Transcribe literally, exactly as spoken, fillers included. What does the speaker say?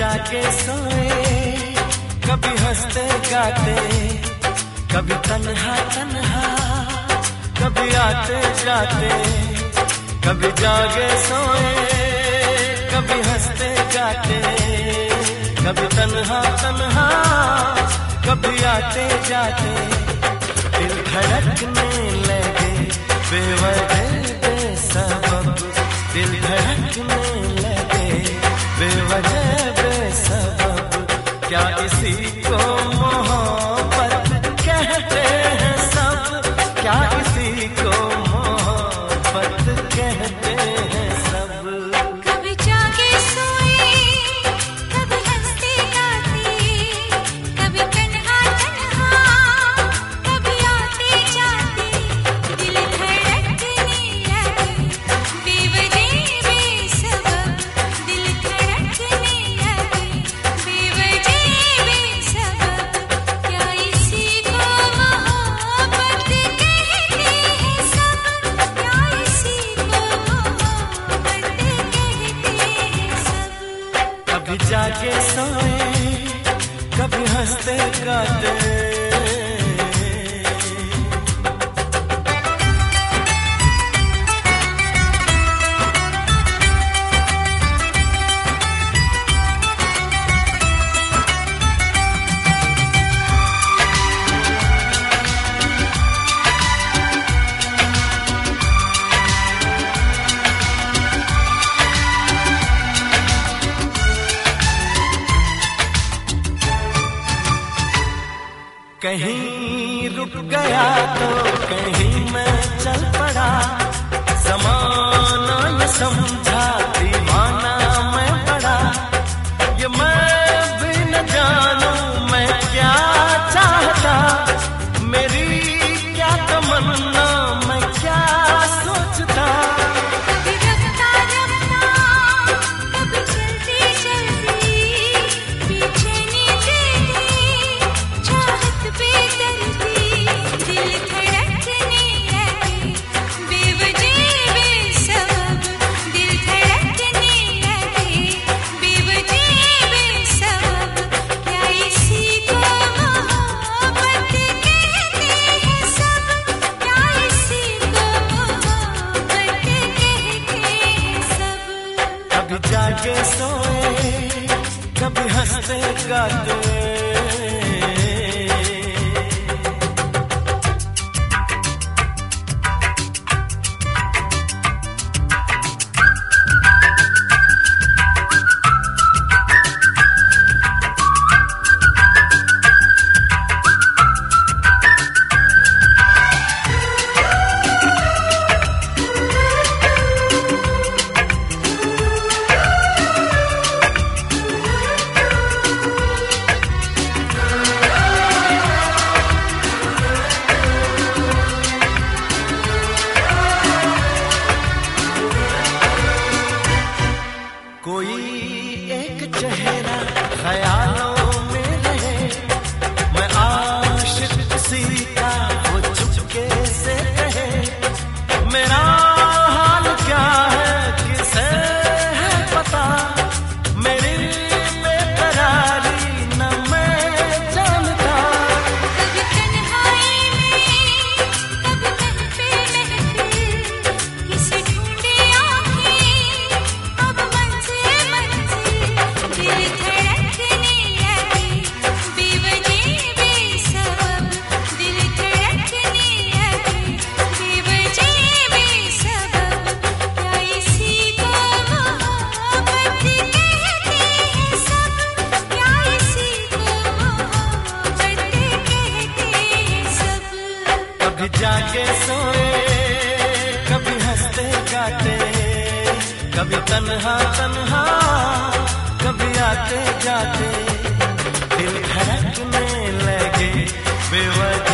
जाके सोए, कभी हंसते गाते, कभी तन्हा तन्हा, कभी आते जाते, कभी जागे सोए, कभी हंसते गाते, कभी तन्हा तन्हा, कभी आते जाते, दिल धड़कने लगे बेवजह बेसबब, दिल धड़कने लगे बेवजह बेसबब, क्या इसी को मोहब्बत कहते हैं सब, क्या इसी को मोहब्बत कहते हैं सब। कभी जागे सोए, कभी हंसते गाते, कभी तन्हा तन्हा, कभी आते जाते, दिल धड़कने लगे बेवजह बेसबब, दिल धड़कने लगे बेवजह बेसबब, क्या इसी को मोहब्बत कहते हैं सब, क्या इसी को मोहब्बत कहते हैं सब। कभी जाके सोए, कभी हंसते गाते। कहीं रुक गया तो कहीं मैं चल पड़ा, ज़माना ये समझा दीवाना मैं पड़ा, ये मैं भी न जानूं मैं क्या चाहता, मेरी क्या तमन्ना मैं क्या सोचता। कभी रफ्ता रफ्ता, कभी चलती चलती, बेचैनी तेरी चाहत बेदर्दी, दिल धड़कने लगे बेवजह बेसबब, दिल धड़कने लगे बेवजह बेसबब, क्या इसी को मोहब्बत कहते हैं सब, क्या इसी को मोहब्बत कहते हैं सब। कभी जाके सोए, कभी हंसते गाते। कोई एक चेहरा ख्यालों में रहे, मैं आशिक किसी का वो चुपके से कहे, मेरा हाल क्या है किसे है पता, मेरी बेकरारी न मैं जानता। कभी तन्हाई में, कभी महफिल महफिल, किसे ढूंढे आँखें अब मंजिल मंजिल, दिल धड़कने लगे बेवजह बेसबब, दिल धड़कने लगे बेवजह बेसबब, क्या इसी को मोहब्बत कहते हैं सब, क्या इसी को मोहब्बत कहते हैं सब। कभी जाके सोए, कभी हंसते गाते, कभी तन्हा तन्हा, कभी आते जाते, दिल धड़कने लगे बेवजह